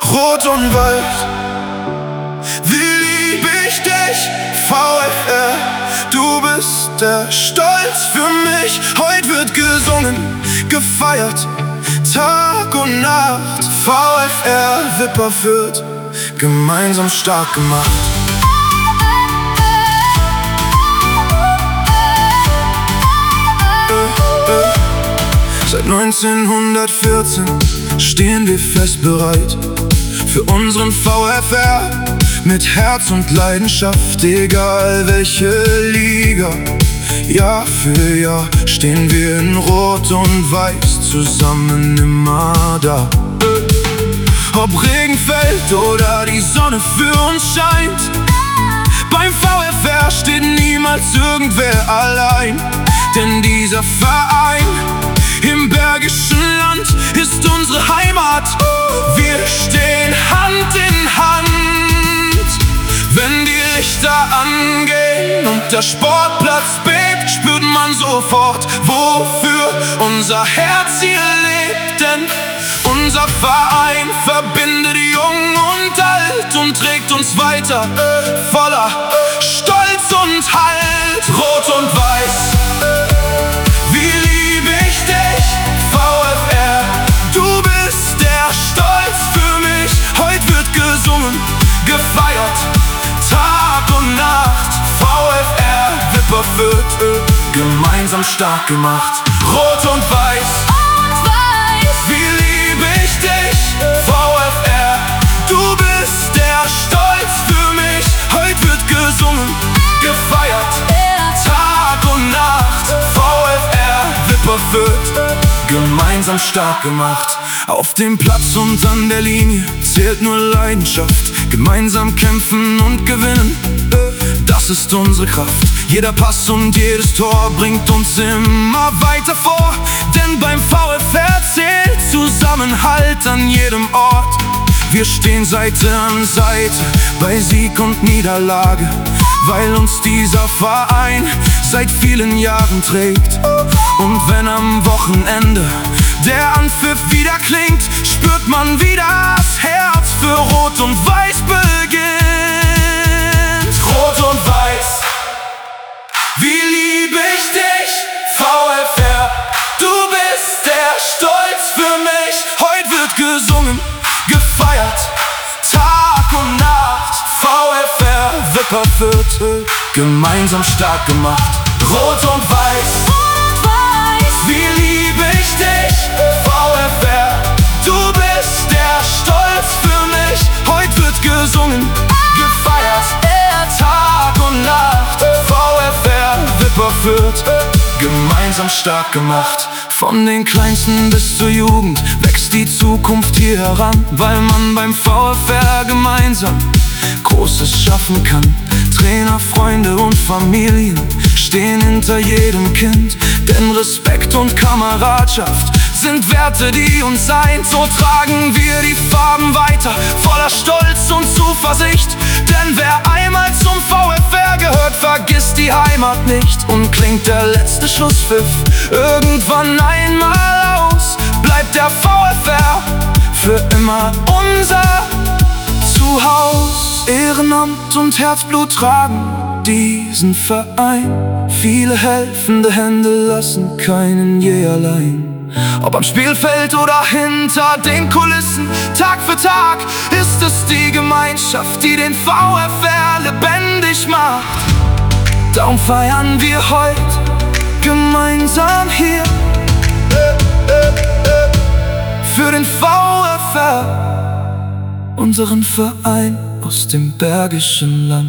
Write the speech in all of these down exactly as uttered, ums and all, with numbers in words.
Rot und Weiß, wie lieb ich dich, VfR. Du bist der Stolz für mich. Heute wird gesungen, gefeiert, Tag und Nacht. VfR Wipperfürth, gemeinsam stark gemacht. äh, äh. Seit neunzehnhundertvierzehn stehen wir fest bereit für unseren VfR, mit Herz und Leidenschaft, egal welche Liga. Jahr für Jahr stehen wir in Rot und Weiß zusammen immer da. Ob Regen fällt oder die Sonne für uns scheint, beim VfR steht niemals irgendwer allein. Denn dieser Verein im Bergischen Land ist unsere Heimat. Wir stehen Hand in Hand. Wenn die Lichter angehen und der Sportplatz bebt, spürt man sofort, wofür unser Herz hier lebt. Denn unser Verein verbindet Jung und Alt und trägt uns weiter voller Stolz und Halt. Rot und Weiß, wie lieb ich dich, VfR. Du bist der Stolz für mich. Heute wird gesungen, gefeiert, Tag und Nacht. VfR Wipperfürth, gemeinsam stark gemacht. Rot und Weiß, wie lieb ich dich, VfR. Du bist der Stolz für mich. Heute wird gesungen, gefeiert, Tag und Nacht. VfR Wipperfürth, gemeinsam stark gemacht. Auf dem Platz und an der Linie zählt nur Leidenschaft. Gemeinsam kämpfen und gewinnen, das ist unsere Kraft. Jeder Pass und jedes Tor bringt uns immer weiter vor. Denn beim VfR zählt Zusammenhalt an jedem Ort. Wir stehen Seite an Seite bei Sieg und Niederlage, weil uns dieser Verein seit vielen Jahren trägt. Und wenn am Wochenende der Anpfiff wieder klingt, spürt man, wie das Herz für Rot und Weiß beginnt. Rot und Weiß, wie lieb ich dich, VfR. Du bist der Stolz für mich. Heute wird gesungen, gefeiert, Tag und Nacht. VfR Wipperfürth, gemeinsam stark gemacht. Rot und Weiß, wie lieb ich dich, VfR. Du bist der Stolz für mich. Heute wird gesungen, gefeiert, Tag und Nacht. VfR Wipperfürth, gemeinsam stark gemacht. Von den Kleinsten bis zur Jugend wächst die Zukunft hier heran, weil man beim VfR gemeinsam Großes schaffen kann. Trainer, Freunde und Familien stehen hinter jedem Kind, denn Respekt und Kameradschaft sind Werte, die uns eint. So tragen wir die Farben weiter, voller Stolz und Zuversicht. Denn wer einmal zum VfR gehört, vergisst die Heimat nicht. Und klingt der letzte Schlusspfiff irgendwann einmal aus, bleibt der VfR für immer unser Zuhause. Ehrenamt und Herzblut tragen diesen Verein. Viele helfende Hände lassen keinen je allein. Ob am Spielfeld oder hinter den Kulissen, Tag für Tag ist es die Gemeinschaft, die den VfR lebendig macht. Darum feiern wir heute gemeinsam hier für den VfR, unseren Verein aus dem Bergischen Land.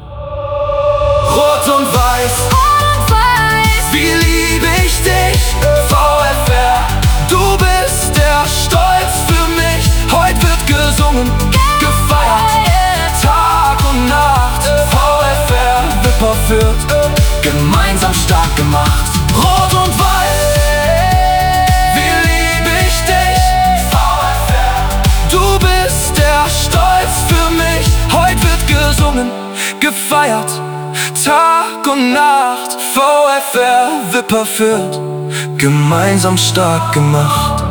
Rot und Weiß, wie lieb ich dich, VfR. Du bist der Stolz für mich. Heute wird gesungen, gefeiert, Tag und Nacht. VfR Wipperfürth, gemeinsam stark gemacht. Rot und Weiß, wie lieb ich dich, VfR. Du bist der Stolz für mich. Heute wird gesungen, gefeiert, Tag und Nacht. VfR Wipperfürth, gemeinsam stark gemacht.